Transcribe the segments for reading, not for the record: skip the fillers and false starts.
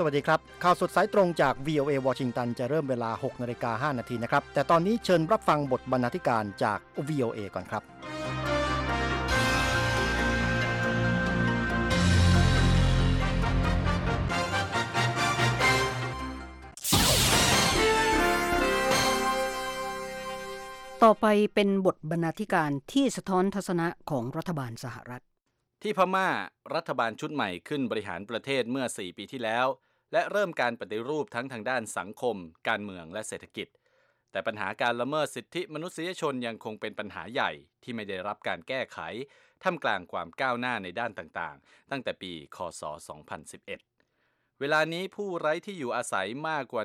วัสดีครับข่าวสดสายตรงจาก VOA วอชิงตันจะเริ่มเวลา 6:05 น.นะครับแต่ตอนนี้เชิญรับฟังบทบรรณาธิการจาก VOA ก่อนครับต่อไปเป็นบทบรรณาธิการที่สะท้อนทัศนะของรัฐบาลสหรัฐที่พม่ารัฐบาลชุดใหม่ขึ้นบริหารประเทศเมื่อ4 ปีที่แล้วและเริ่มการปฏิรูปทั้งทางด้านสังคมการเมืองและเศรษฐกิจแต่ปัญหาการละเมิดสิทธิมนุษยชนยังคงเป็นปัญหาใหญ่ที่ไม่ได้รับการแก้ไขท่ามกลางความก้าวหน้าในด้านต่างๆตั้งแต่ปีค.ศ. 2011เวลานี้ผู้ไร้ที่อยู่อาศัยมากกว่า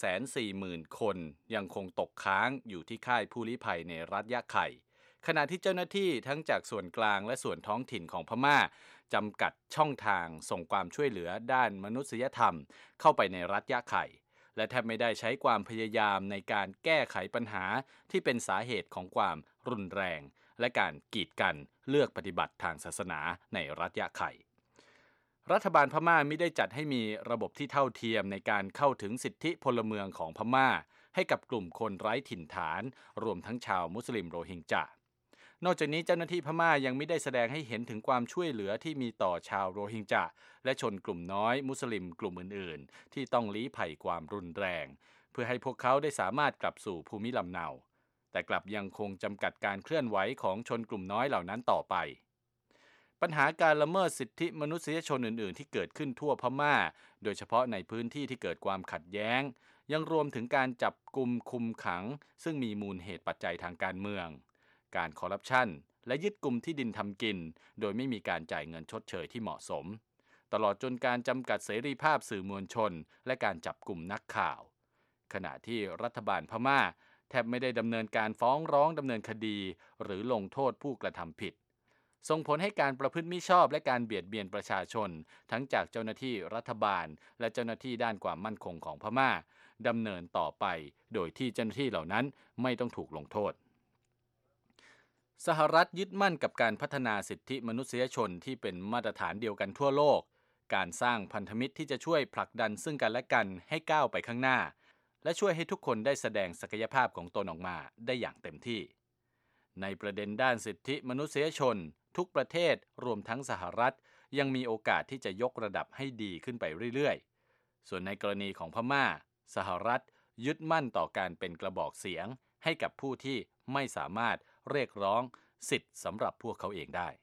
140,000 คนยังคงตกค้างอยู่ที่ค่ายผู้ลี้ภัยในรัฐยะไข่ขณะที่เจ้าหน้าที่ทั้งจากส่วนกลางและส่วนท้องถิ่นของพม่าจำกัดช่องทางส่งความช่วยเหลือด้านมนุษยธรรมเข้าไปในรัฐยะไข่และแทบไม่ได้ใช้ความพยายามในการแก้ไขปัญหาที่เป็นสาเหตุของความรุนแรงและการกีดกันเลือกปฏิบัติทางศาสนาในรัฐยะไข่รัฐบาลพม่ามิได้จัดให้มีระบบที่เท่าเทียมในการเข้าถึงสิทธิพลเมืองของพม่าให้กับกลุ่มคนไร้ถิ่นฐานรวมทั้งชาวมุสลิมโรฮิงญานอกจากนี้เจ้าหน้าที่พม่ายังไม่ได้แสดงให้เห็นถึงความช่วยเหลือที่มีต่อชาวโรฮิงญาและชนกลุ่มน้อยมุสลิมกลุ่มอื่นๆที่ต้องลี้ภัยความรุนแรงเพื่อให้พวกเขาได้สามารถกลับสู่ภูมิลำเนาแต่กลับยังคงจำกัดการเคลื่อนไหวของชนกลุ่มน้อยเหล่านั้นต่อไปปัญหาการละเมิดสิทธิมนุษยชนอื่นๆที่เกิดขึ้นทั่วพม่าโดยเฉพาะในพื้นที่ที่เกิดความขัดแย้งยังรวมถึงการจับกุมคุมขังซึ่งมีมูลเหตุปัจจัยทางการเมืองการคอร์รัปชันและยึดกุมที่ดินทำกินโดยไม่มีการจ่ายเงินชดเชยที่เหมาะสมตลอดจนการจำกัดเสรีภาพสื่อมวลชนและการจับกุมนักข่าวขณะที่รัฐบาลพม่าแทบไม่ได้ดำเนินการฟ้องร้องดำเนินคดีหรือลงโทษผู้กระทำผิดส่งผลให้การประพฤติมิชอบและการเบียดเบียนประชาชนทั้งจากเจ้าหน้าที่รัฐบาลและเจ้าหน้าที่ด้านความมั่นคงของพม่าดำเนินต่อไปโดยที่เจ้าหน้าที่เหล่านั้นไม่ต้องถูกลงโทษสหรัฐยึดมั่นกับการพัฒนาสิทธิมนุษยชนที่เป็นมาตรฐานเดียวกันทั่วโลกการสร้างพันธมิตรที่จะช่วยผลักดันซึ่งกันและกันให้ก้าวไปข้างหน้าและช่วยให้ทุกคนได้แสดงศักยภาพของตนออกมาได้อย่างเต็มที่ในประเด็นด้านสิทธิมนุษยชนทุกประเทศรวมทั้งสหรัฐยังมีโอกาสที่จะยกระดับให้ดีขึ้นไปเรื่อยๆส่วนในกรณีของพม่าสหรัฐยึดมั่นต่อการเป็นกระบอกเสียงให้กับผู้ที่ไม่สามารถเรียกร้องสิทธิ์สำหรับพวกเขาเองได้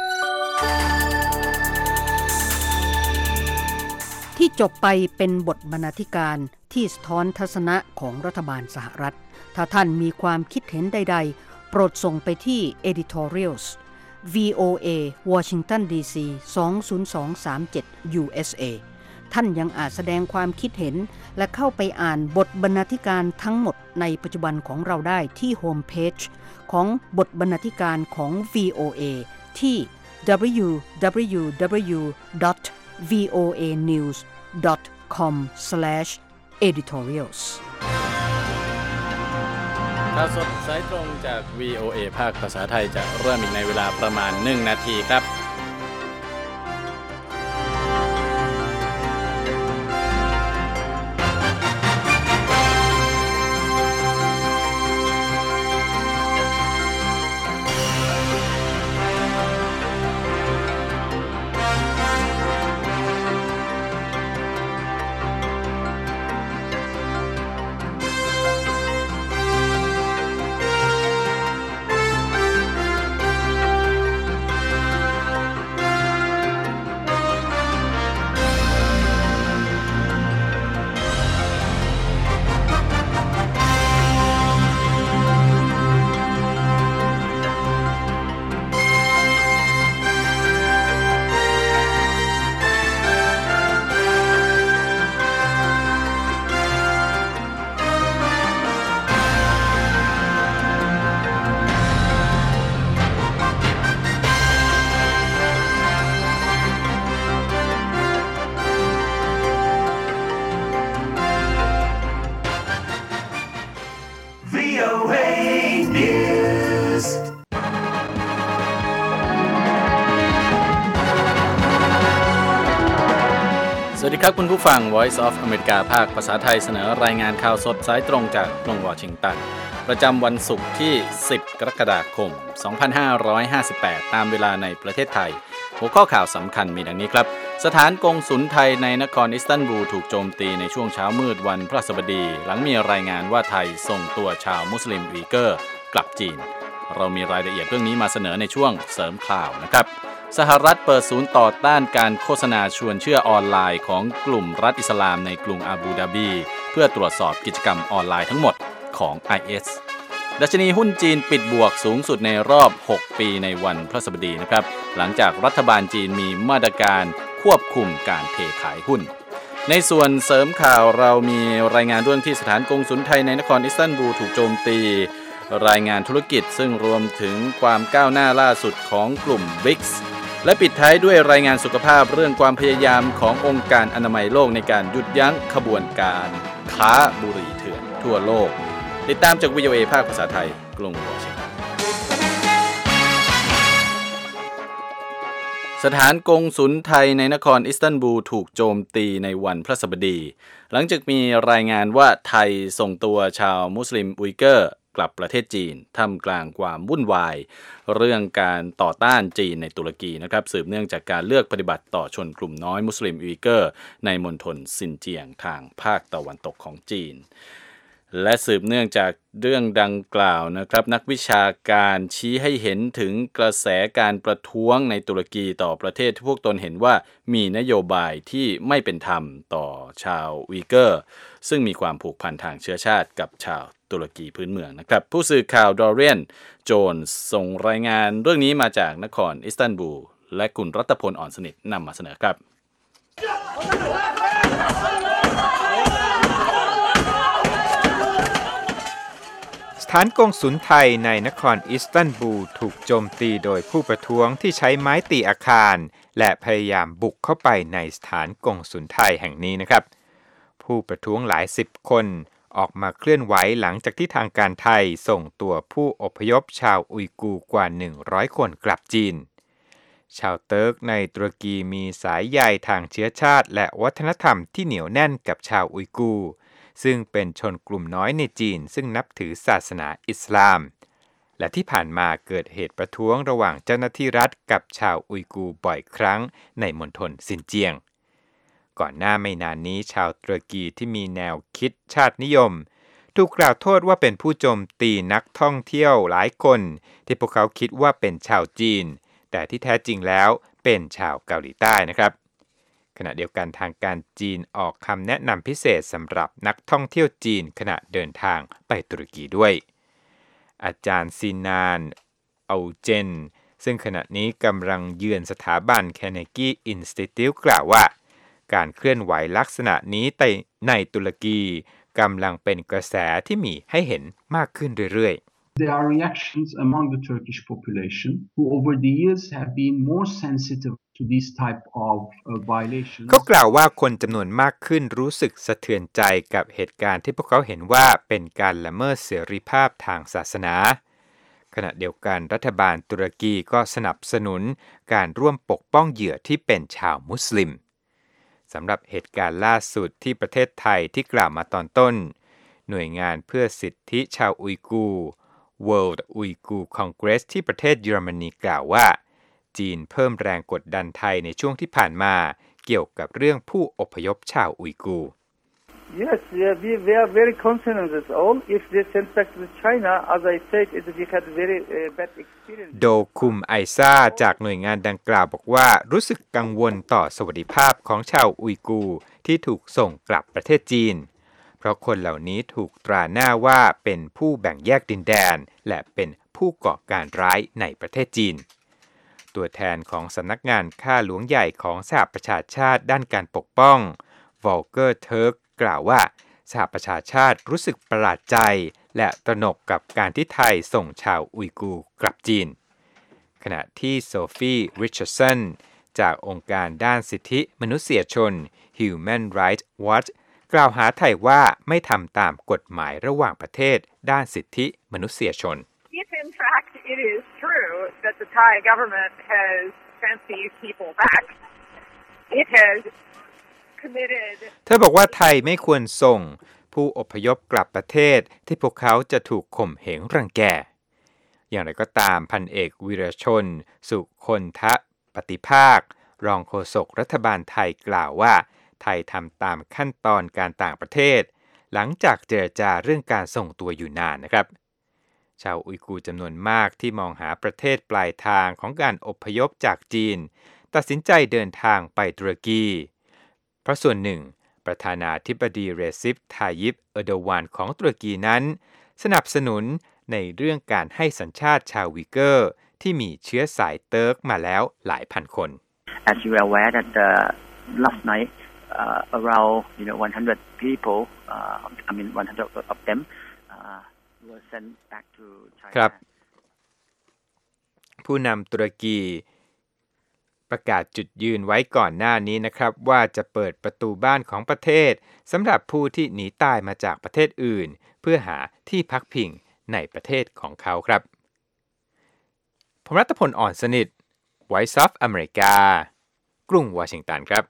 ที่จบไปเป็นบทบรรณาธิการที่สะท้อนทัศนะของรัฐบาลสหรัฐถ้าท่านมีความคิดเห็นใดๆโปรดส่งไปที่ editorials VOA Washington DC 20237 USA ท่านยังอาจแสดงความคิดเห็นและเข้าไปอ่านบทบรรณาธิการทั้งหมดในปัจจุบันของเราได้ที่โฮมเพจของบทบรรณาธิการของ VOA ที่ www.voanews.com/editorials ข่าวสดสายตรงจาก VOA ภาคภาษาไทยจะเริ่มอีกในเวลาประมาณ1 นาทีครับสวัสดีครับคุณผู้ฟัง Voice of America ภาคภาษาไทยเสนอรายงานข่าวสดสายตรงจากกรุงวอชิงตันประจำวันศุกร์ที่ 10 กรกฎาคม 2558 ตามเวลาในประเทศไทยหัวข้อข่าวสำคัญมีดังนี้ครับสถานกงสุลไทยในนครอิสตันบูลถูกโจมตีในช่วงเช้ามืดวันพฤหัสบดีหลังมีรายงานว่าไทยส่งตัวชาวมุสลิมอุยเกอร์กลับจีนเรามีรายละเอียดเรื่องนี้มาเสนอในช่วงเสริมข่าวนะครับสหรัฐเปิดศูนย์ต่อต้านการโฆษณาชวนเชื่อออนไลน์ของกลุ่มรัฐอิสลามในกรุงอาบูดาบีเพื่อตรวจสอบกิจกรรมออนไลน์ทั้งหมดของ IS ดัชนีหุ้นจีนปิดบวกสูงสุดในรอบ 6 ปีในวันพฤหัสบดีนะครับหลังจากรัฐบาลจีนมีมาตรการควบคุมการเทขายหุ้นในส่วนเสริมข่าวเรามีรายงานเรื่องที่สถานกงสุลไทยในนครอิสตันบูลถูกโจมตีรายงานธุรกิจซึ่งรวมถึงความก้าวหน้าล่าสุดของกลุ่ม BRICS และปิดท้ายด้วยรายงานสุขภาพเรื่องความพยายามขององค์การอนามัยโลกในการหยุดยั้งขบวนการค้าบุหรี่เถื่อนทั่วโลกติดตามจาก VOA ภาคภาษาไทยกรุงวอชิงตันสถานกงสุลไทยในนครอิสตันบูลถูกโจมตีในวันพฤหัสบดีหลังจากมีรายงานว่าไทยส่งตัวชาวมุสลิมอุยเกอร์กลับประเทศจีนท่ามกลางความวุ่นวายเรื่องการต่อต้านจีนในตุรกีนะครับสืบเนื่องจากการเลือกปฏิบัติต่อชนกลุ่มน้อยมุสลิมอุยเกอร์ในมณฑลซินเจียงทางภาคตะวันตกของจีนและสืบเนื่องจากเรื่องดังกล่าวนะครับนักวิชาการชี้ให้เห็นถึงกระแสการประท้วงในตุรกีต่อประเทศที่พวกตนเห็นว่ามีนโยบายที่ไม่เป็นธรรมต่อชาวอุยเกอร์ซึ่งมีความผูกพันทางเชื้อชาติกับชาวตุรกีพื้นเมืองนะครับผู้สื่อข่าวดอเรียนโจนส์ส่งรายงานเรื่องนี้มาจากนครอิสตันบูลและคุณรัตพลอ่อนสนิทนำมาเสนอครับสถานกงสุลไทยในนครอิสตันบูลถูกโจมตีโดยผู้ประท้วงที่ใช้ไม้ตีอาคารและพยายามบุกเข้าไปในสถานกงสุลไทยแห่งนี้นะครับผู้ประท้วงหลายสิบคนออกมาเคลื่อนไหวหลังจากที่ทางการไทยส่งตัวผู้อพยพชาวอุยกูร์กว่า100คนกลับจีนชาวเติร์กในตุรกีมีสายใยทางเชื้อชาติและวัฒนธรรมที่เหนียวแน่นกับชาวอุยกูร์ซึ่งเป็นชนกลุ่มน้อยในจีนซึ่งนับถือศาสนาอิสลามและที่ผ่านมาเกิดเหตุประท้วงระหว่างเจ้าหน้าที่รัฐกับชาวอุยกูร์บ่อยครั้งในมณฑลซินเจียงก่อนหน้าไม่นานนี้ชาวตุรกีที่มีแนวคิดชาตินิยมถูกกล่าวโทษว่าเป็นผู้โจมตีนักท่องเที่ยวหลายคนที่พวกเขาคิดว่าเป็นชาวจีนแต่ที่แท้จริงแล้วเป็นชาวเกาหลีใต้นะครับขณะเดียวกันทางการจีนออกคำแนะนำพิเศษสำหรับนักท่องเที่ยวจีนขณะเดินทางไปตุรกีด้วยอาจารย์ซีนานเอาเจนซึ่งขณะนี้กำลังเยือนสถาบัน Carnegie Institute กล่าวว่าการเคลื่อนไหวลักษณะนี้ในตุรกีกำลังเป็นกระแสที่มีให้เห็นมากขึ้นเรื่อยๆ There are reactions among the Turkish population who over the years have been more sensitive to these type of violations เขากล่าวว่าคนจำนวนมากขึ้นรู้สึกสะเทือนใจกับเหตุการณ์ที่พวกเขาเห็นว่าเป็นการละเมิดเสรีภาพทางศาสนาขณะเดียวกันรัฐบาลตุรกีก็สนับสนุนการร่วมปกป้องเหยื่อที่เป็นชาวมุสลิมสำหรับเหตุการณ์ล่าสุดที่ประเทศไทยที่กล่าวมาตอนต้นหน่วยงานเพื่อสิทธิชาวอุยกูร์ World Uyghur Congress ที่ประเทศเยอรมนีกล่าวว่าจีนเพิ่มแรงกดดันไทยในช่วงที่ผ่านมาเกี่ยวกับเรื่องผู้อพยพชาวอุยกูร์ Yes, we are very concerned with this all. If they send back to China, as I said, we had very bad experience. โดคุมไอซ่าจากหน่วยงานดังกล่าวบอกว่ารู้สึกกังวลต่อสวัสดิภาพของชาวอุยกูร์ที่ถูกส่งกลับประเทศจีนเพราะคนเหล่านี้ถูกตราหน้าว่าเป็นผู้แบ่งแยกดินแดนและเป็นผู้ก่อการร้ายในประเทศจีนตัวแทนของสำนักงานข้าหลวงใหญ่ของสหประชาชาติด้านการปกป้องวอลเกอร์เทิร์กกล่าวว่าสหประชาชาติรู้สึกประหลาดใจและตระหนกกับการที่ไทยส่งชาวอุยกูร์กลับจีนขณะที่โซฟีริชาร์ดสันจากองค์การด้านสิทธิมนุษยชน Human Rights Watch กล่าวหาไทยว่าไม่ทำตามกฎหมายระหว่างประเทศด้านสิทธิมนุษยชน If in fact it is true that the Thai government has sent these people back, it has committed. เธอบอกว่าไทยไม่ควรส่งผู้อพยพกลับประเทศที่พวกเขาจะถูกข่มเหงรังแกอย่างไรก็ตามพันเอกวีรชนสุคนทะปฏิภาครองโฆษกรัฐบาลไทยกล่าวว่าไทยทำตามขั้นตอนการต่างประเทศหลังจากเจรจาเรื่องการส่งตัวอยู่นานนะครับชาวอุยกูร์จำนวนมากที่มองหาประเทศปลายทางของการอพยพจากจีนตัดสินใจเดินทางไปตุรกีเพราะส่วนหนึ่งประธานาธิบดีเรซิป ทายิป เออร์โดวานของตุรกีนั้นสนับสนุนในเรื่องการให้สัญชาติชาววีเกอร์ที่มีเชื้อสายเติร์กมาแล้วหลายพันคน As you are aware that last night around 100 people I mean 100 of them were sent back to China ครับผู้นำตุรกีประกาศจุดยืนไว้ก่อนหน้านี้นะครับว่าจะเปิดประตูบ้านของประเทศสำหรับผู้ที่หนีตายมาจากประเทศอื่นเพื่อหาที่พักพิงในประเทศของเขาครับผมรัตพล อ่อนสนิท Voice of America กรุงวอชิงตันครับ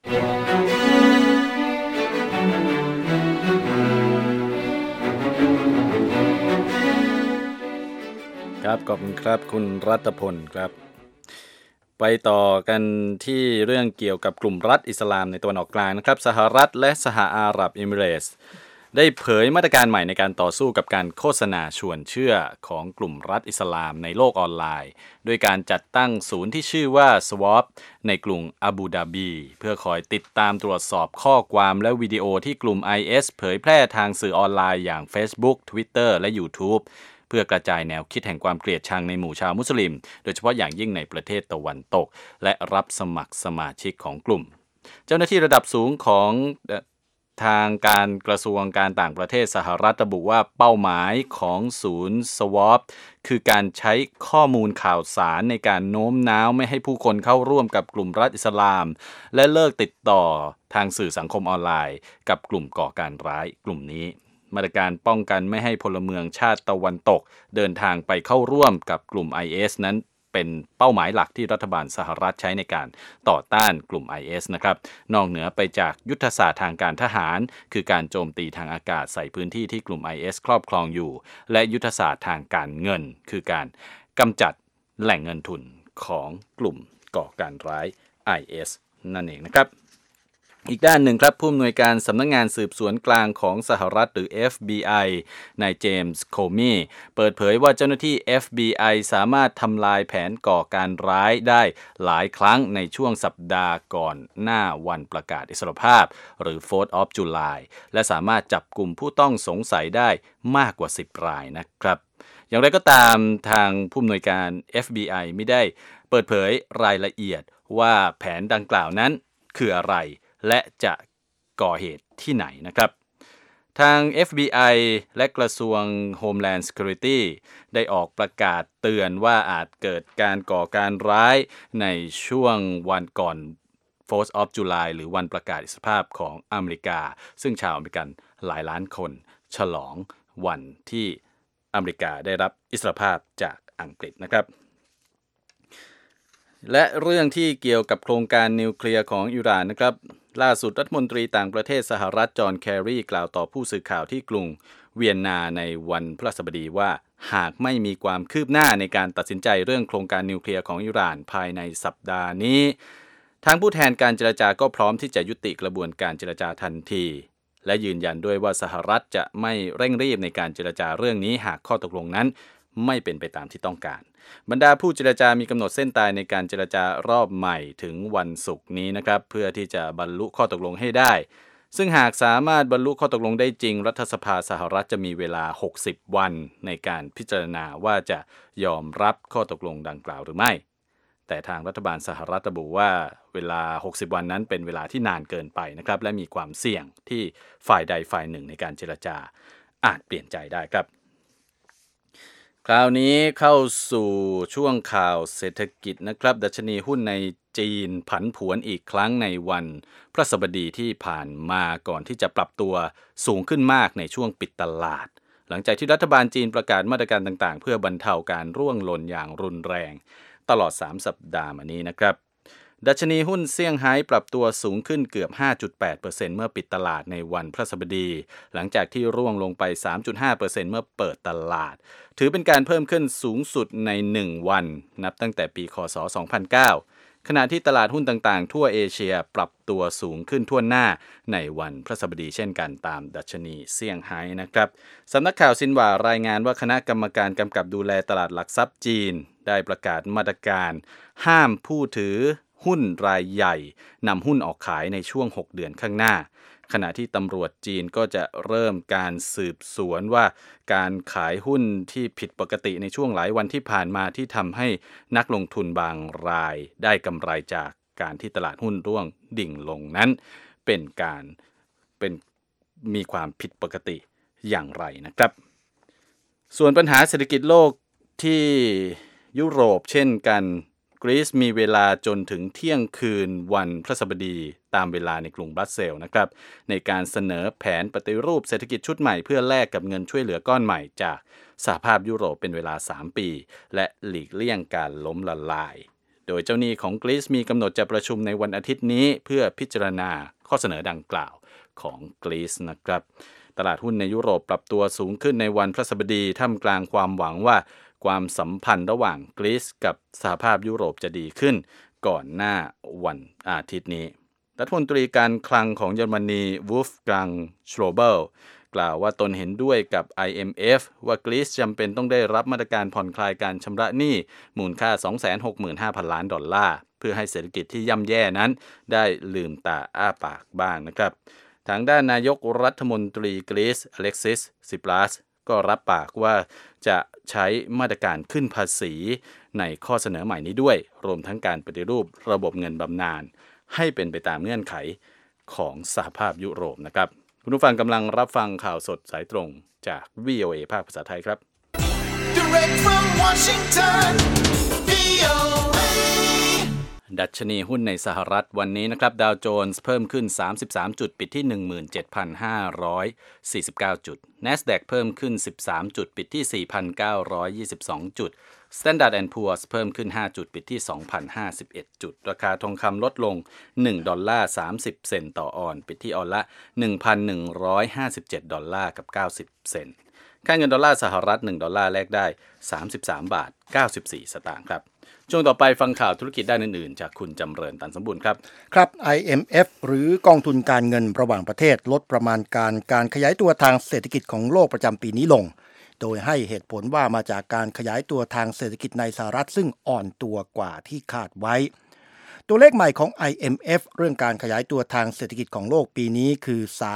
ครับขอบคุณครับคุณรัตพลครับไปต่อกันที่เรื่องเกี่ยวกับกลุ่มรัฐอิสลามในตะวันออกกลางนะครับสหรัฐและสหอาหรับเอมิเรตส์ได้เผยมาตรการใหม่ในการต่อสู้กับการโฆษณาชวนเชื่อของกลุ่มรัฐอิสลามในโลกออนไลน์โดยการจัดตั้งศูนย์ที่ชื่อว่า SWAP ในกรุงอาบูดาบีเพื่อคอยติดตามตรวจสอบข้อความและวิดีโอที่กลุ่ม IS เผยแพร่ทางสื่อออนไลน์อย่าง Facebook Twitter และ YouTubeเพื่อกระจายแนวคิดแห่งความเกลียดชังในหมู่ชาวมุสลิมโดยเฉพาะอย่างยิ่งในประเทศตะวันตกและรับสมัครสมาชิกของกลุ่มเจ้าหน้าที่ระดับสูงของทางการกระทรวงการต่างประเทศสหรัฐระบุว่าเป้าหมายของศูนย์ SWAP คือการใช้ข้อมูลข่าวสารในการโน้มน้าวไม่ให้ผู้คนเข้าร่วมกับกลุ่มรัฐอิสลามและเลิกติดต่อทางสื่อสังคมออนไลน์กับกลุ่มก่อการร้ายกลุ่มนี้มาตรการป้องกันไม่ให้พลเมืองชาติตะวันตกเดินทางไปเข้าร่วมกับกลุ่ม IS นั้นเป็นเป้าหมายหลักที่รัฐบาลสหรัฐใช้ในการต่อต้านกลุ่ม IS นะครับนอกเหนือไปจากยุทธศาสตร์ทางการทหารคือการโจมตีทางอากาศใส่พื้นที่ที่กลุ่ม IS ครอบครองอยู่และยุทธศาสตร์ทางการเงินคือการกำจัดแหล่งเงินทุนของกลุ่มก่อการร้าย IS นั่นเองนะครับอีกด้านหนึ่งครับผู้อำนวยการสำนักงานสืบสวนกลางของสหรัฐหรือ FBI นายเจมส์โคมีเปิดเผยว่าเจ้าหน้าที่ FBI สามารถทำลายแผนก่อการร้ายได้หลายครั้งในช่วงสัปดาห์ก่อนหน้าวันประกาศอิสรภาพหรือ 4th of July และสามารถจับกลุ่มผู้ต้องสงสัยได้มากกว่า10รายนะครับอย่างไรก็ตามทางผู้อำนวยการ FBI ไม่ได้เปิดเผยรายละเอียดว่าแผนดังกล่าวนั้นคืออะไรและจะก่อเหตุที่ไหนนะครับทาง FBI และกระทรวง Homeland Security ได้ออกประกาศเตือนว่าอาจเกิดการก่อการร้ายในช่วงวันก่อน 4th of July หรือวันประกาศอิสรภาพของอเมริกาซึ่งชาวอเมริกันหลายล้านคนฉลองวันที่อเมริกาได้รับอิสรภาพจากอังกฤษนะครับและเรื่องที่เกี่ยวกับโครงการนิวเคลียร์ของอิหร่านนะครับล่าสุดรัฐมนตรีต่างประเทศสหรัฐจอห์นแครีกล่าวต่อผู้สื่อข่าวที่กรุงเวียนนาในวันพฤหัสบดีว่าหากไม่มีความคืบหน้าในการตัดสินใจเรื่องโครงการนิวเคลียร์ของอิหร่านภายในสัปดาห์นี้ทางผู้แทนการเจรจาก็พร้อมที่จะยุติกระบวนการเจรจาทันทีและยืนยันด้วยว่าสหรัฐจะไม่เร่งรีบในการเจรจาเรื่องนี้หากข้อตกลงนั้นไม่เป็นไปตามที่ต้องการบรรดาผู้เจรจามีกำหนดเส้นตายในการเจรจารอบใหม่ถึงวันศุกร์นี้นะครับเพื่อที่จะบรรลุข้อตกลงให้ได้ซึ่งหากสามารถบรรลุข้อตกลงได้จริงรัฐสภาสหรัฐจะมีเวลา60วันในการพิจารณาว่าจะยอมรับข้อตกลงดังกล่าวหรือไม่แต่ทางรัฐบาลสหรัฐระบุว่าเวลา60วันนั้นเป็นเวลาที่นานเกินไปนะครับและมีความเสี่ยงที่ฝ่ายใดฝ่ายหนึ่งในการเจรจาอาจเปลี่ยนใจได้ครับคราวนี้เข้าสู่ช่วงข่าวเศรษฐกิจนะครับดัชนีหุ้นในจีนผันผวนอีกครั้งในวันพฤหัสบดีที่ผ่านมาก่อนที่จะปรับตัวสูงขึ้นมากในช่วงปิดตลาดหลังจากที่รัฐบาลจีนประกาศมาตรการต่างๆเพื่อบรรเทาการร่วงหล่นอย่างรุนแรงตลอด3สัปดาห์มานี้นะครับดัชนีหุ้นเซี่ยงไฮ้ปรับตัวสูงขึ้นเกือบ 5.8% เมื่อปิดตลาดในวันพฤหัสบดีหลังจากที่ร่วงลงไป 3.5% เมื่อเปิดตลาดถือเป็นการเพิ่มขึ้นสูงสุดใน1วันนับตั้งแต่ปีค.ศ. 2009ขณะที่ตลาดหุ้นต่างๆทั่วเอเชียปรับตัวสูงขึ้นทั่วหน้าในวันพฤหัสบดีเช่นกันตามดัชนีเซี่ยงไฮ้นะครับสำนักข่าวซินหว่ารายงานว่าคณะกรรมการกำกับดูแลตลาดหลักทรัพย์จีนได้ประกาศมาตรการห้ามผู้ถือหุ้นรายใหญ่นำหุ้นออกขายในช่วง6เดือนข้างหน้าขณะที่ตำรวจจีนก็จะเริ่มการสืบสวนว่าการขายหุ้นที่ผิดปกติในช่วงหลายวันที่ผ่านมาที่ทำให้นักลงทุนบางรายได้กำไรจากการที่ตลาดหุ้นร่วงดิ่งลงนั้นเป็นมีความผิดปกติอย่างไรนะครับส่วนปัญหาเศรษฐกิจโลกที่ยุโรปเช่นกันกรีซมีเวลาจนถึงเที่ยงคืนวันพฤหัสบดีตามเวลาในกรุงบรัสเซลส์นะครับในการเสนอแผนปฏิรูปเศรษฐกิจชุดใหม่เพื่อแลกกับเงินช่วยเหลือก้อนใหม่จากสหภาพยุโรปเป็นเวลา3ปีและหลีกเลี่ยงการล้มละลายโดยเจ้าหนี้ของกรีซมีกำหนดจะประชุมในวันอาทิตย์นี้เพื่อพิจารณาข้อเสนอดังกล่าวของกรีซนะครับตลาดหุ้นในยุโรปปรับตัวสูงขึ้นในวันพฤหัสบดีท่ามกลางความหวังว่าความสัมพันธ์ระหว่างกรีซกับสหภาพยุโรปจะดีขึ้นก่อนหน้าวันอาทิตย์นี้รัฐมนตรีการคลังของเยอรมนีวูฟกังชโลเบลกล่าวว่าตนเห็นด้วยกับ IMF ว่ากรีซจำเป็นต้องได้รับมาตรการผ่อนคลายการชำระหนี้มูลค่า 265,000 ล้านดอลลาร์เพื่อให้เศรษฐกิจที่ย่ำแย่นั้นได้ลืมตาอ้าปากบ้างนะครับทางด้านนายกรัฐมนตรีกรีซอเล็กซิสซิปรัสก็รับปากว่าจะใช้มาตรการขึ้นภาษีในข้อเสนอใหม่นี้ด้วยรวมทั้งการปฏิรูประบบเงินบำนาญให้เป็นไปตามเงื่อนไขของสหภาพยุโรปนะครับคุณผู้ฟังกำลังรับฟังข่าวสดสายตรงจาก VOA ภาคภาษาไทยครับ Direct from Washington, VOAดัชนีหุ้นในสหรัฐวันนี้นะครับดาวโจนส์เพิ่มขึ้น33จุดปิดที่ 17,549 จุด NASDAQ เพิ่มขึ้น13จุดปิดที่ 4,922 จุด Standard & Poor's เพิ่มขึ้น5จุดปิดที่ 2,051 จุดราคาทองคำลดลง$1.30 ต่อออนซ์ปิดที่ออนละ $1,157 กับ90 เซนต์ค่าเงินดอลลาร์สหรัฐ$1แลกได้33.94 สตางค์ครับช่วงต่อไปฟังข่าวธุรกิจด้านอื่นๆจากคุณจำเริญตันสมบูรณ์ครับครับ IMF หรือกองทุนการเงินระหว่างประเทศลดประมาณการขยายตัวทางเศรษฐกิจของโลกประจำปีนี้ลงโดยให้เหตุผลว่ามาจากการขยายตัวทางเศรษฐกิจในสหรัฐซึ่งอ่อนตัวกว่าที่คาดไว้ตัวเลขใหม่ของ IMF เรื่องการขยายตัวทางเศรษฐกิจของโลกปีนี้คือ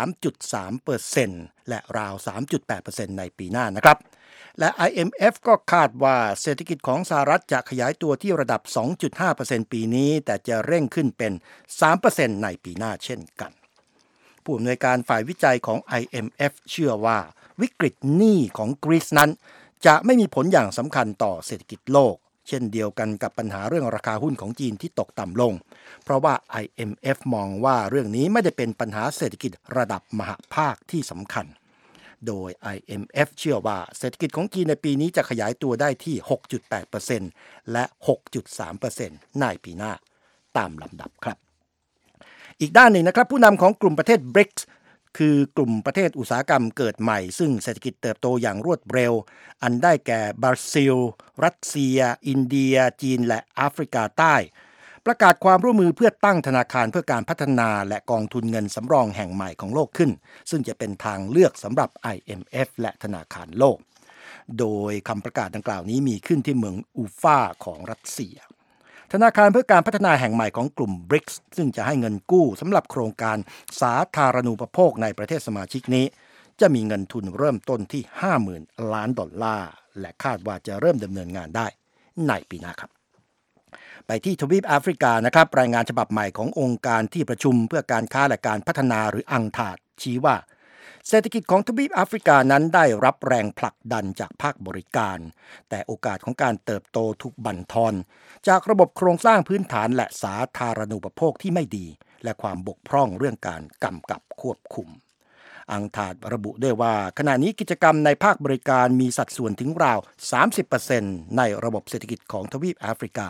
3.3% และราว 3.8% ในปีหน้านะครับและ IMF ก็คาดว่าเศรษฐกิจของสหรัฐจะขยายตัวที่ระดับ 2.5% ปีนี้แต่จะเร่งขึ้นเป็น 3% ในปีหน้าเช่นกันผู้อำนวยการฝ่ายวิจัยของ IMF เชื่อว่าวิกฤตหนี้ของกรีซนั้นจะไม่มีผลอย่างสำคัญต่อเศรษฐกิจโลกเช่นเดียวกันกับปัญหาเรื่องราคาหุ้นของจีนที่ตกต่ำลงเพราะว่า IMF มองว่าเรื่องนี้ไม่ได้เป็นปัญหาเศรษฐกิจระดับมหภาคที่สำคัญโดย IMF เชื่อว่าเศรษฐกิจของจีนในปีนี้จะขยายตัวได้ที่ 6.8% และ 6.3% ในปีหน้าตามลำดับครับอีกด้านหนึ่งนะครับผู้นำของกลุ่มประเทศ BRICS คือกลุ่มประเทศอุตสาหกรรมเกิดใหม่ซึ่งเศรษฐกิจเติบโตอย่างรวดเร็วอันได้แก่บราซิลรัสเซียอินเดียจีนและแอฟริกาใต้ประกาศความร่วมมือเพื่อตั้งธนาคารเพื่อการพัฒนาและกองทุนเงินสำรองแห่งใหม่ของโลกขึ้นซึ่งจะเป็นทางเลือกสำหรับ IMF และธนาคารโลกโดยคำประกาศดังกล่าวนี้มีขึ้นที่เมืองอูฟาของรัสเซียธนาคารเพื่อการพัฒนาแห่งใหม่ของกลุ่ม BRICS ซึ่งจะให้เงินกู้สำหรับโครงการสาธารณูปโภคในประเทศสมาชิกนี้จะมีเงินทุนเริ่มต้นที่ 50,000 ล้านดอลลาร์และคาดว่าจะเริ่มดำเนินงานได้ในปีหน้าครับไปที่ทวีปแอฟริกานะครับรายงานฉบับใหม่ขององค์การที่ประชุมเพื่อการค้าและการพัฒนาหรืออังทาดชี้ว่าเศรษฐกิจของทวีปแอฟริกานั้นได้รับแรงผลักดันจากภาคบริการแต่โอกาสของการเติบโตถูกบั่นทอนจากระบบโครงสร้างพื้นฐานและสาธารณูปโภคที่ไม่ดีและความบกพร่องเรื่องการกำกับควบคุมอังทาดระบุด้วยว่าขณะนี้กิจกรรมในภาคบริการมีสัดส่วนถึงราว 30% ในระบบเศรษฐกิจของทวีปแอฟริกา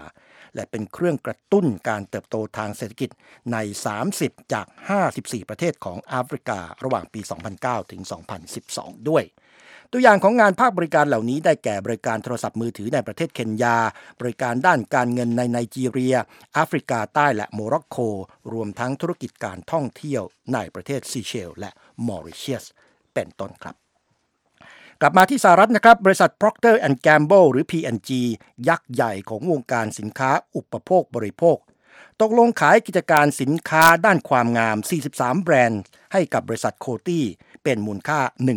และเป็นเครื่องกระตุ้นการเติบโตทางเศรษฐกิจใน30จาก54ประเทศของแอฟริการะหว่างปี 2009 ถึง 2012 ด้วยตัวอย่างของงานภาคบริการเหล่านี้ได้แก่บริการโทรศัพท์มือถือในประเทศเคนยาบริการด้านการเงินในไนจีเรียแอฟริกาใต้และโมร็อกโกรวมทั้งธุรกิจการท่องเที่ยวในประเทศซีเชลและมอริเชียสเป็นต้นครับกลับมาที่สหรัฐนะครับบริษัท Procter & Gamble หรือ P&G ยักษ์ใหญ่ของวงการสินค้าอุปโภคบริโภคตกลงขายกิจการสินค้าด้านความงาม43แบรนด์ให้กับบริษัทโคตี้เป็นมูลค่า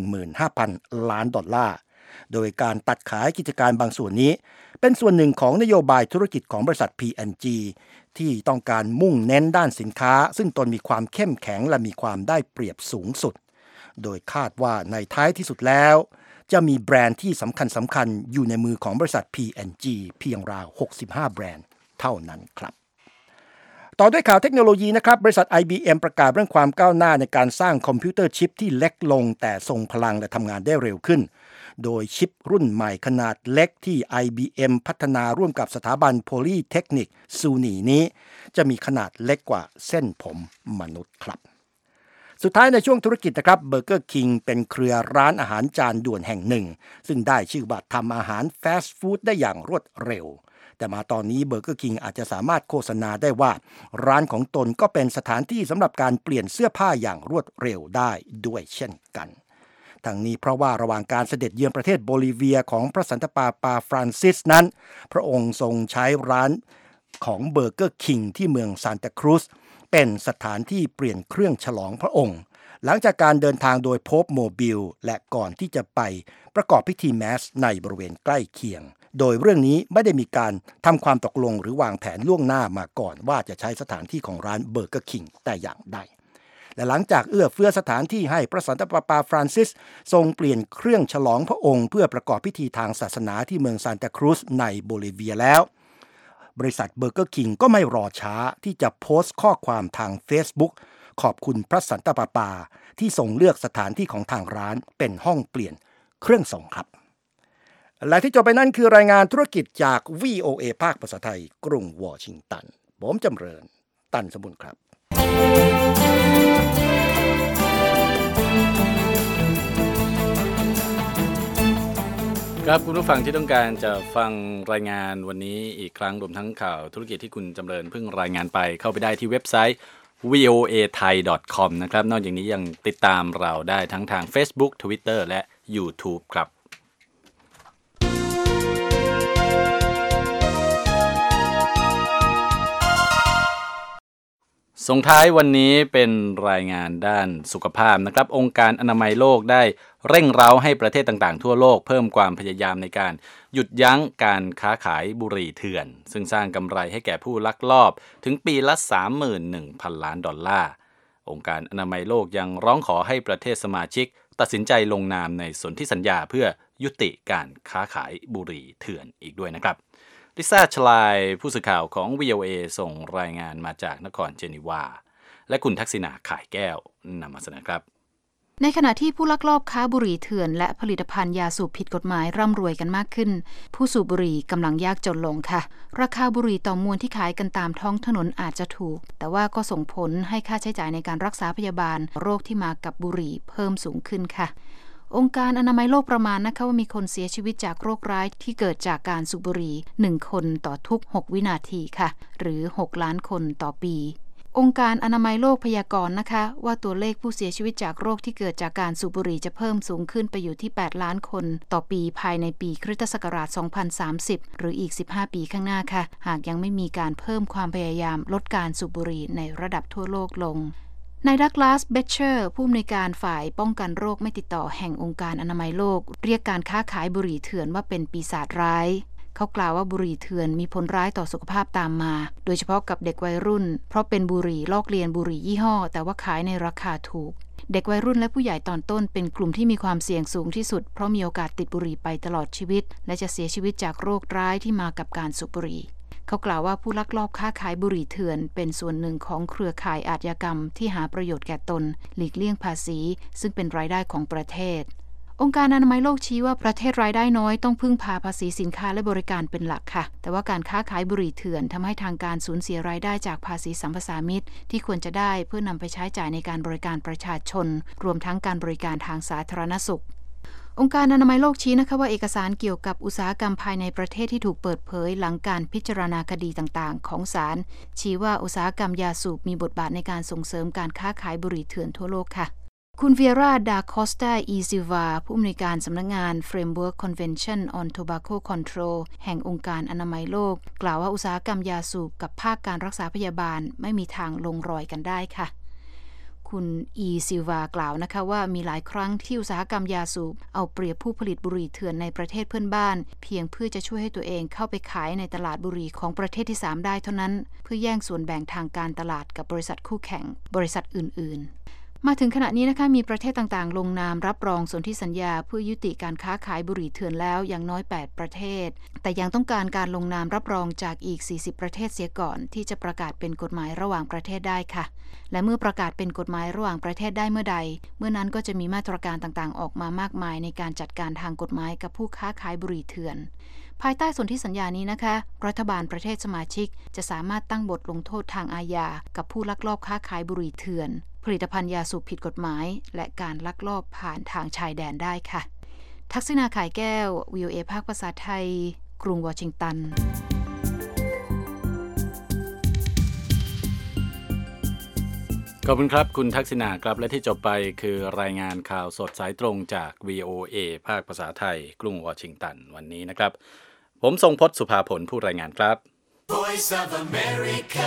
15,000 ล้านดอลลาร์โดยการตัดขายกิจการบางส่วนนี้เป็นส่วนหนึ่งของนโยบายธุรกิจของบริษัท P&G ที่ต้องการมุ่งเน้นด้านสินค้าซึ่งตนมีความเข้มแข็งและมีความได้เปรียบสูงสุดโดยคาดว่าในท้ายที่สุดแล้วจะมีแบรนด์ที่สำคัญอยู่ในมือของบริษัท P&G เพียงราว65แบรนด์เท่านั้นครับต่อด้วยข่าวเทคโนโลยีนะครับบริษัท IBM ประกาศเรื่องความก้าวหน้าในการสร้างคอมพิวเตอร์ชิปที่เล็กลงแต่ทรงพลังและทำงานได้เร็วขึ้นโดยชิปรุ่นใหม่ขนาดเล็กที่ IBM พัฒนาร่วมกับสถาบัน Polytechnic ซูนีนี้จะมีขนาดเล็กกว่าเส้นผมมนุษย์ครับสุดท้ายในช่วงธุรกิจนะครับเบอร์เกอร์คิงเป็นเครือร้านอาหารจานด่วนแห่งหนึ่งซึ่งได้ชื่อว่าทำอาหารฟาสต์ฟู้ดได้อย่างรวดเร็วแต่มาตอนนี้เบอร์เกอร์คิงอาจจะสามารถโฆษณาได้ว่าร้านของตนก็เป็นสถานที่สำหรับการเปลี่ยนเสื้อผ้าอย่างรวดเร็วได้ด้วยเช่นกันทั้งนี้เพราะว่าระหว่างการเสด็จเยือนประเทศโบลิเวียของพระสันตะปาปาฟรานซิสนั้นพระองค์ทรงใช้ร้านของเบอร์เกอร์คิงที่เมืองซานตาครูซเป็นสถานที่เปลี่ยนเครื่องฉลองพระองค์หลังจากการเดินทางโดยโป๊ปโมบิลและก่อนที่จะไปประกอบพิธีแมสในบริเวณใกล้เคียงโดยเรื่องนี้ไม่ได้มีการทำความตกลงหรือวางแผนล่วงหน้ามาก่อนว่าจะใช้สถานที่ของร้านเบอร์เกอร์คิงแต่อย่างใดและหลังจากเอื้อเฟื้อสถานที่ให้พระสันตะปาปาฟรานซิสทรงเปลี่ยนเครื่องฉลองพระองค์เพื่อประกอบพิธีทางศาสนาที่เมืองซานตาครูซในโบลิเวียแล้วบริษัทเบอร์เกอร์คิงก็ไม่รอช้าที่จะโพสต์ข้อความทาง Facebook ขอบคุณพระสันตะปาปาที่ทรงเลือกสถานที่ของทางร้านเป็นห้องเปลี่ยนเครื่องส่งครับและที่จบไปนั่นคือรายงานธุรกิจจาก VOA ภาคภาษาไทยกรุงวอชิงตันผมจำเริญตันสมบุญครับครับคุณผู้ฟังที่ต้องการจะฟังรายงานวันนี้อีกครั้งรวมทั้งข่าวธุรกิจที่คุณจำเริญเพิ่งรายงานไปเข้าไปได้ที่เว็บไซต์ voathai.com นะครับนอกจากนี้ยังติดตามเราได้ทั้งทาง Facebook Twitter และ YouTube ครับส่งท้ายวันนี้เป็นรายงานด้านสุขภาพนะครับองค์การอนามัยโลกได้เร่งเร้าให้ประเทศต่างๆทั่วโลกเพิ่มความพยายามในการหยุดยั้งการค้าขายบุหรี่เถื่อนซึ่งสร้างกำไรให้แก่ผู้ลักลอบถึงปีละ 31,000 ล้านดอลลาร์องค์การอนามัยโลกยังร้องขอให้ประเทศสมาชิกตัดสินใจลงนามในสนธิสัญญาเพื่อยุติการค้าขายบุหรี่เถื่อนอีกด้วยนะครับลิซ่าชลายผู้สื่อข่าวของ VOA ส่งรายงานมาจากนครเจนีวาและคุณทักษิณาข่ายแก้วนำมาเสนอครับในขณะที่ผู้ลักลอบค้าบุหรี่เถื่อนและผลิตภัณฑ์ยาสูบผิดกฎหมายร่ำรวยกันมากขึ้นผู้สูบบุหรี่กำลังยากจนลงค่ะราคาบุหรี่ต่อมวลที่ขายกันตามท้องถนนอาจจะถูกแต่ว่าก็ส่งผลให้ค่าใช้จ่ายในการรักษาพยาบาลโรคที่มากับบุหรี่เพิ่มสูงขึ้นค่ะองค์การอนามัยโลกประมาณนะคะว่ามีคนเสียชีวิตจากโรคร้ายที่เกิดจากการสูบบุหรี่1คนต่อทุก6วินาทีค่ะหรือ6ล้านคนต่อปีองค์การอนามัยโลกพยากรณ์นะคะว่าตัวเลขผู้เสียชีวิตจากโรคที่เกิดจากการสูบบุหรี่จะเพิ่มสูงขึ้นไปอยู่ที่8ล้านคนต่อปีภายในปีคริสตศักราช 2030 หรืออีก15ปีข้างหน้าค่ะหากยังไม่มีการเพิ่มความพยายามลดการสูบบุหรี่ในระดับทั่วโลกลงนายดักลาสเบเชอร์ผู้อำนวยการฝ่ายป้องกันโรคไม่ติดต่อแห่งองค์การอนามัยโลกเรียกการค้าขายบุหรี่เถื่อนว่าเป็นปีศาจร้ายเขากล่าวว่าบุหรี่เถื่อนมีผลร้ายต่อสุขภาพตามมาโดยเฉพาะกับเด็กวัยรุ่นเพราะเป็นบุหรี่ลอกเลียนบุหรี่ยี่ห้อแต่ว่าขายในราคาถูกเด็กวัยรุ่นและผู้ใหญ่ตอนต้นเป็นกลุ่มที่มีความเสี่ยงสูงที่สุดเพราะมีโอกาสติดบุหรี่ไปตลอดชีวิตและจะเสียชีวิตจากโรคร้ายที่มากับการสูบบุหรี่เขากล่าวว่าผู้ลักลอบค้าขายบุหรี่เถื่อนเป็นส่วนหนึ่งของเครือข่ายอาชญากรรมที่หาประโยชน์แก่ตนหลีกเลี่ยงภาษีซึ่งเป็นรายได้ของประเทศองค์การอนามัยโลกชี้ว่าประเทศรายได้น้อยต้องพึ่งพาภาษีสินค้าและบริการเป็นหลักค่ะแต่ว่าการค้าขายบุหรี่เถื่อนทำให้ทางการสูญเสียรายได้จากภาษีสัมปทานมิตรที่ควรจะได้เพื่อนำไปใช้จ่ายในการบริการประชาชนรวมทั้งการบริการทางสาธารณสุของค์การอนามัยโลกชี้นะคะว่าเอกสารเกี่ยวกับอุตสาหกรรมภายในประเทศที่ถูกเปิดเผยหลังการพิจารณาคดีต่างๆของศาลชี้ว่าอุตสาหกรรมยาสูบมีบทบาทในการส่งเสริมการค้าขายบุหรี่เถื่อนทั่วโลกค่ะคุณเวียร่า ดาคอสตา อีซิวาผู้อำนวยการสำนักงาน Framework Convention on Tobacco Control แห่งองค์การอนามัยโลกกล่าวว่าอุตสาหกรรมยาสูบกับภาคการรักษาพยาบาลไม่มีทางลงรอยกันได้ค่ะคุณอีซิลวากล่าวนะคะว่ามีหลายครั้งที่อุตสาหกรรมยาสูบเอาเปรียบผู้ผลิตบุหรี่เถื่อนในประเทศเพื่อนบ้านเพียงเพื่อจะช่วยให้ตัวเองเข้าไปขายในตลาดบุหรี่ของประเทศที่3ได้เท่านั้นเพื่อแย่งส่วนแบ่งทางการตลาดกับบริษัทคู่แข่งบริษัทอื่นๆมาถึงขณะนี้นะคะมีประเทศต่างๆลงนามรับรองสนธิสัญญาเพื่อยุติการค้าขายบุหรี่เถื่อนแล้วอย่างน้อย8ประเทศแต่ยังต้องการการลงนามรับรองจากอีก40ประเทศเสียก่อนที่จะประกาศเป็นกฎหมายระหว่างประเทศได้ค่ะและเมื่อประกาศเป็นกฎหมายระหว่างประเทศได้เมื่อใดเมื่อนั้นก็จะมีมาตรการต่างๆออกมามากมายในการจัดการทางกฎหมายกับผู้ค้าขายบุหรี่เถื่อนภายใต้สนธิสัญญานี้นะคะรัฐบาลประเทศสมาชิกจะสามารถตั้งบทลงโทษทางอาญากับผู้ลักลอบค้าขายบุหรี่เถื่อนผลิตภัณฑ์ยาสูบผิดกฎหมายและการลักลอบผ่านทางชายแดนได้ค่ะทักษิณา ข่ายแก้ว VOA ภาคภาษาไทยกรุงวอชิงตันขอบคุณครับคุณทักษิณาครับและที่จบไปคือรายงานข่าวสดสายตรงจาก VOA ภาคภาษาไทยกรุงวอชิงตันวันนี้นะครับผมทรงพจน์สุภาผลผู้รายงานครับ Voice of America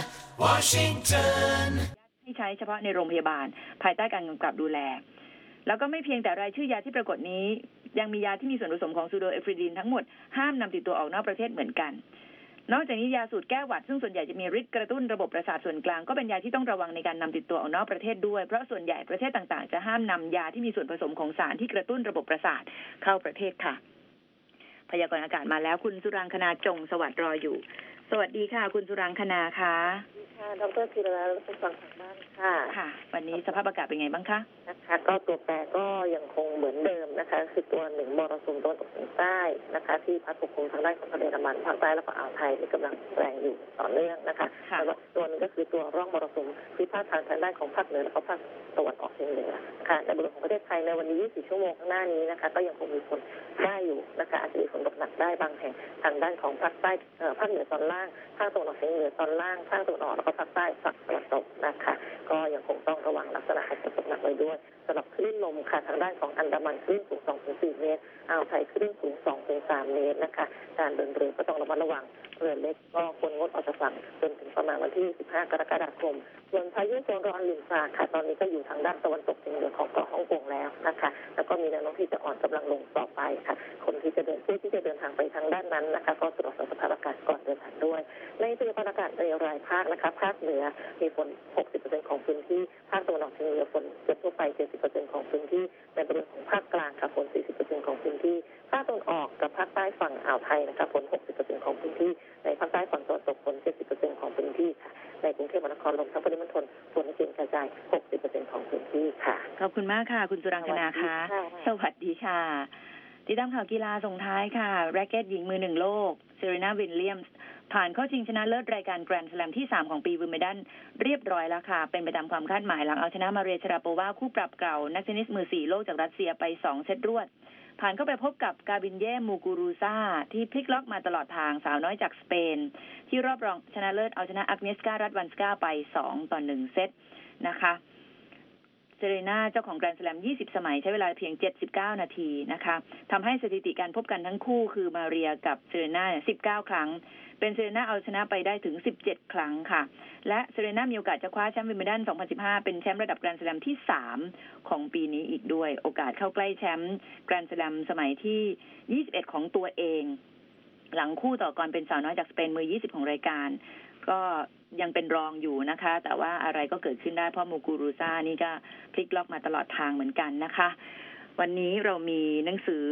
Washington ที่ใช้เฉพาะในโรงพยาบาลภายใต้การกำกับดูแลแล้วก็ไม่เพียงแต่รายชื่อยาที่ปรากฏนี้ยังมียาที่มีส่วนผสมของซูโดเอฟริดินทั้งหมดห้ามนำติดตัวออกนอกประเทศเหมือนกันนอกจากนี้ยาสูตรแก้หวัดซึ่งส่วนใหญ่จะมีฤทธิ์กระตุ้นระบบประสาทส่วนกลางก็เป็นยาที่ต้องระวังในการนำติดตัวออกนอกประเทศด้วยเพราะส่วนใหญ่ประเทศต่างๆจะห้ามนำยาที่มีส่วนผสมของสารที่กระตุ้นระบบประสาทเข้าประเทศค่ะพยากรณ์อากาศมาแล้วคุณสุรังคณาจงสวัสดิ์รออยู่สวัสดีค่ะคุณสุรังคณาค่ะค่ะดร.ธีรรัตน์ผู้ฟังทางบ้านค่ะค่ะวันนี้สภาพอากาศเป็นไงบ้างคะนะคะก็ตัวแปรก็ยังคงเหมือนเดิมนะคะคือตัวหนึ่งมรสุมตะวันตกเฉียงใต้นะคะที่พัดปกคลุมทางด้านของทะเลอันดามันภาคใต้แล้วก็อ่าวไทยมีกำลังแรงอยู่ต่อเนื่องนะคะแล้วตัวนึงก็คือตัวร่องมรสุมที่พาดผ่านทางด้านของภาคเหนือและภาคตะวันออกเฉียงเหนือค่ะในบริเวณของประเทศไทยในวันนี้24ชั่วโมงข้างหน้านี้นะคะก็ยังคงมีฝนได้อยู่นะคะอาจจะมีฝนตกหนักได้บางแห่งทางด้านของภาคใต้ภาคเหนือตอนล่างภาคตะวันออกเฉียงเหนือตอนล่างภาคตะวันออกแล้วก็ภาคใต้ฝั่งตะวันตกนะคะก็ยังคงต้องระวังลักษณะฝนตกหนักไว้ด้วยสำหรับคลื่นลมค่ะทางด้านของอันดามันคลื่นสูง 2-4 เมตรอ่าวไทยคลื่นสูง 2-3 เมตรนะคะการเดินเรือก็ต้องระมัดระวังเรือเล็กก็ควรงดออกจากฝั่งจนถึงประมาณวันที่15กรกฎาคมส่วนพายุโซนร้อนลินฟาค่ะตอนนี้ก็อยู่ทางด้านตะวันตกเฉียงเหนือของเกาะฮ่องกงแล้วนะคะแล้วก็มีแนวโน้มที่จะอ่อนกำลังลงต่อไปค่ะคนที่จะเดินทางไปทางด้านนั้นนะคะก็ตรวจสอบสภาพอากาศก่อนเดินทางด้วยในสภาพอากาศในรายภาคนะคะภาคเหนือมีฝน 60% ของพื้นที่ภาคตะวันออกเฉียงเหนือฝนจะทั่วไป 70% ของพื้นที่ในบริเวณของภาคกลางค่ะฝน 40% ของพื้นที่ภาคตะวันออกกับภาคใต้ฝั่งอ่าวไทยนะคะฝน 60% ของพื้นที่ในภาคใต้ฝั่งตะวันตกฝน 70% ของพื้นที่ค่ะในกรุงเทพมหานครรวมทั้งปริมณฑลฝนกระจาย 60% ของพื้นที่ค่ะขอบคุณมากค่ะคุณสุรังคณาค่ะสวัสดีค่ะติดตามข่าวกีฬาส่งท้ายค่ะแร็กเก็ตหญิงมือ1โลกเซรีนาวิลเลียมส์ผ่านเข้าชิงชนะเลิศรายการแกรนด์สแลมที่3ของปีวิมเบิลดันเรียบร้อยแล้วค่ะเป็นไปตามความคาดหมายหลังเอาชนะมาเรีย ชราโปวาคู่ปรับเก่านักเทนนิสมือ4โลกจากรัสเซียไป2เซตรวดผ่านเข้าไปพบกับกาบินเย่มูกูรูซาที่พลิกล็อกมาตลอดทางสาวน้อยจากสเปนที่รอบรองชนะเลิศเอาชนะอักเนสการัตวันสกาไป2-1เซตนะคะเซเรนาเจ้าของแกรนด์สแลม20สมัยใช้เวลาเพียง79นาทีนะคะทำให้สถิติการพบกันทั้งคู่คือมาเรียกับเซเรนา19ครั้งเป็นเซเรนาเอาชนะไปได้ถึง17ครั้งค่ะและเซเรนามีโอกาสจะคว้าแชมป์วิมเบิลดัน2015เป็นแชมป์ระดับแกรนด์สแลมที่3ของปีนี้อีกด้วยโอกาสเข้าใกล้แชมป์แกรนด์สแลมสมัยที่21ของตัวเองหลังคู่ต่อกรเป็นสาวน้อยจากสเปนมือ20ของรายการก็ยังเป็นรองอยู่นะคะแต่ว่าอะไรก็เกิดขึ้นได้เพราะมูกูรูซานี่ก็พลิกล็อกมาตลอดทางเหมือนกันนะคะวันนี้เรามีหนังสือ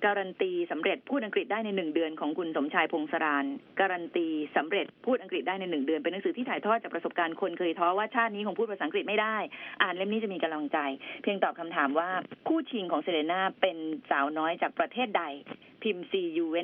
การันตีสำเร็จพูดอังกฤษได้ใน1เดือนของคุณสมชายพงศรานการันตีสำเร็จพูดอังกฤษได้ใน1เดือนเป็นหนังสือที่ถ่ายทอดจากประสบการณ์คนเคยท้อว่าชาตินี้คงพูดภาษาอังกฤษไม่ได้อ่านเล่มนี้จะมีกำลังใจเพียงตอบคำถามว่าคู่ชิงของเซเลน่าเป็นสาวน้อยจากประเทศใดพิมพ์ CU